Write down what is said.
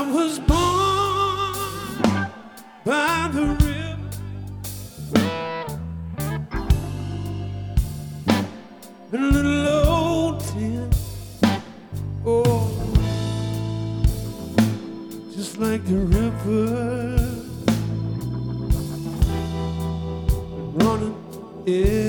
was born by the river, in a little old tent. Oh, just like the river running. Yeah.